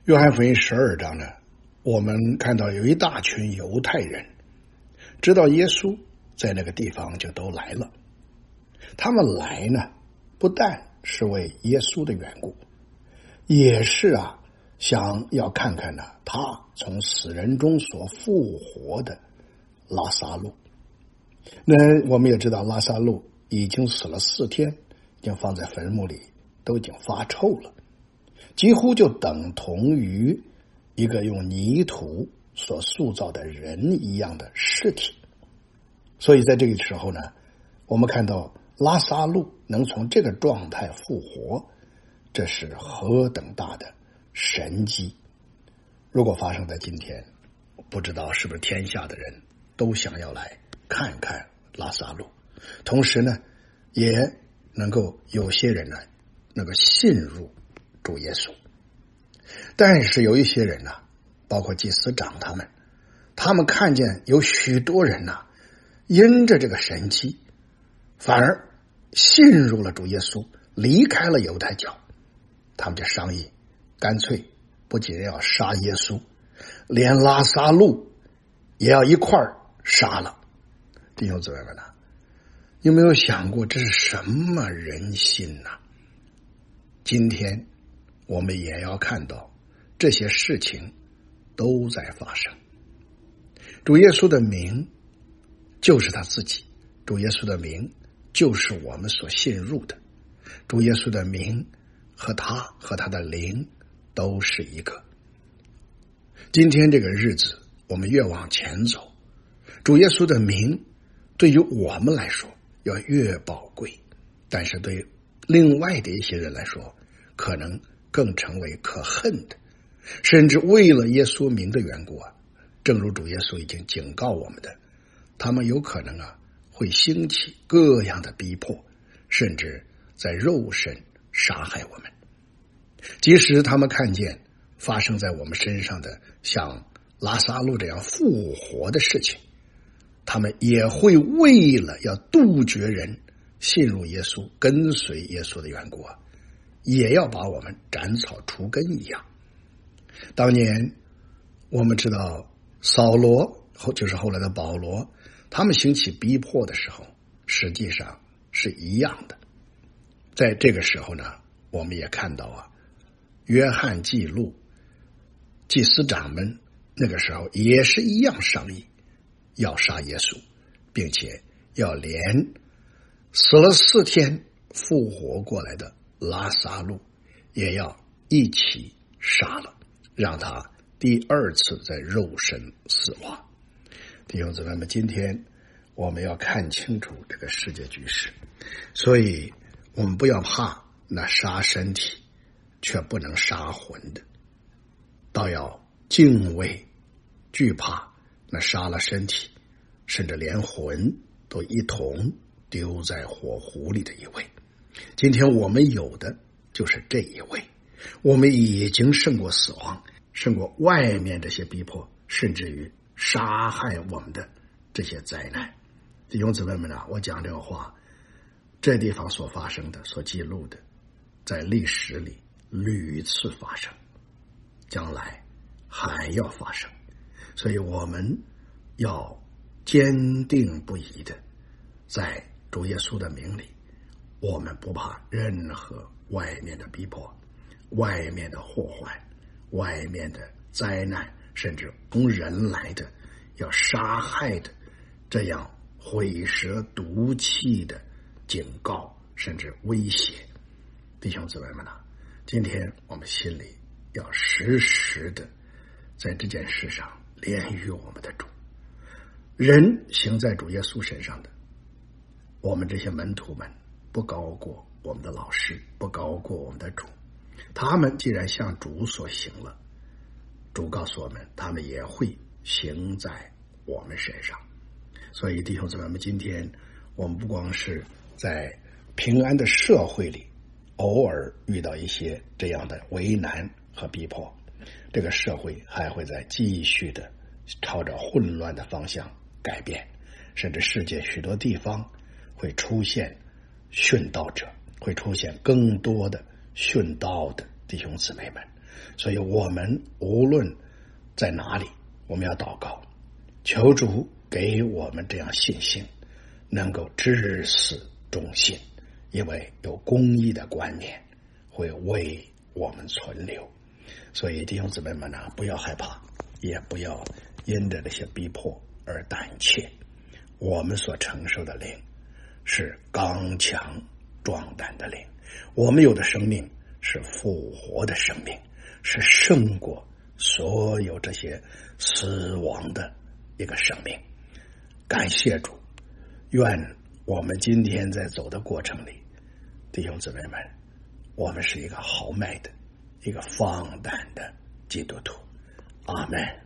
约翰福音12章呢，我们看到有一大群犹太人知道耶稣在那个地方，就都来了。他们来呢，不但是为耶稣的缘故，也是想要看看他从死人中所复活的拉撒路。那我们也知道拉撒路已经死了4天，已经放在坟墓里，都已经发臭了，几乎就等同于一个用泥土所塑造的人一样的尸体。所以在这个时候呢，我们看到拉撒路能从这个状态复活，这是何等大的神迹。如果发生在今天，不知道是不是天下的人都想要来看看拉撒路，同时呢也能够有些人呢能够信入主耶稣。但是有一些人包括祭司长他们看见有许多人因着这个神迹反而信入了主耶稣，离开了犹太教。他们就商议，干脆不仅要杀耶稣，连拉撒路也要一块儿杀了。弟兄姊妹们有没有想过这是什么人心今天我们也要看到这些事情都在发生。主耶稣的名就是他自己，主耶稣的名就是我们所信入的，主耶稣的名和他的灵都是一个。今天这个日子我们越往前走，主耶稣的名对于我们来说要越宝贵，但是对另外的一些人来说可能更成为可恨的，甚至为了耶稣名的缘故正如主耶稣已经警告我们的，他们有可能会兴起各样的逼迫，甚至在肉身杀害我们。即使他们看见发生在我们身上的像拉撒路这样复活的事情，他们也会为了要杜绝人信入耶稣跟随耶稣的缘故也要把我们斩草除根一样。当年我们知道扫罗就是后来的保罗，他们兴起逼迫的时候实际上是一样的。在这个时候呢，我们也看到约翰记录祭司长们那个时候也是一样商议要杀耶稣，并且要连死了4天复活过来的拉撒路也要一起杀了，让他第2次在肉身死亡。弟兄姊妹们，今天我们要看清楚这个世界局势，所以我们不要怕那杀身体却不能杀魂的，倒要敬畏惧怕那杀了身体甚至连魂都一同丢在火湖里的一位。今天我们有的就是这一位，我们已经胜过死亡，胜过外面这些逼迫，甚至于杀害我们的这些灾难。弟兄姊妹们我讲这个话，这地方所发生的所记录的在历史里屡次发生，将来还要发生。所以我们要坚定不移的在主耶稣的名里，我们不怕任何外面的逼迫，外面的祸患，外面的灾难，甚至从人来的要杀害的这样毁舌毒气的警告甚至威胁。弟兄姊妹们今天我们心里要时时的在这件事上连于我们的主。人行在主耶稣身上的，我们这些门徒们不高过我们的老师，不高过我们的主。他们既然向主所行了，主告诉我们他们也会行在我们身上。所以弟兄姊妹们，今天我们不光是在平安的社会里偶尔遇到一些这样的为难和逼迫，这个社会还会在继续的朝着混乱的方向改变，甚至世界许多地方会出现殉道者，会出现更多的殉道的弟兄姊妹们。 所以我们无论在哪里，我们要祷告，求主给我们这样信心，能够至死忠心，因为有公义的观念会为我们存留。所以弟兄姊妹们呢，不要害怕，也不要因着这些逼迫而胆怯。我们所承受的灵是刚强壮胆的灵，我们有的生命是复活的生命，是胜过所有这些死亡的一个生命。感谢主，愿我们今天在走的过程里，弟兄姊妹们，我们是一个豪迈的、一个放胆的基督徒。阿们。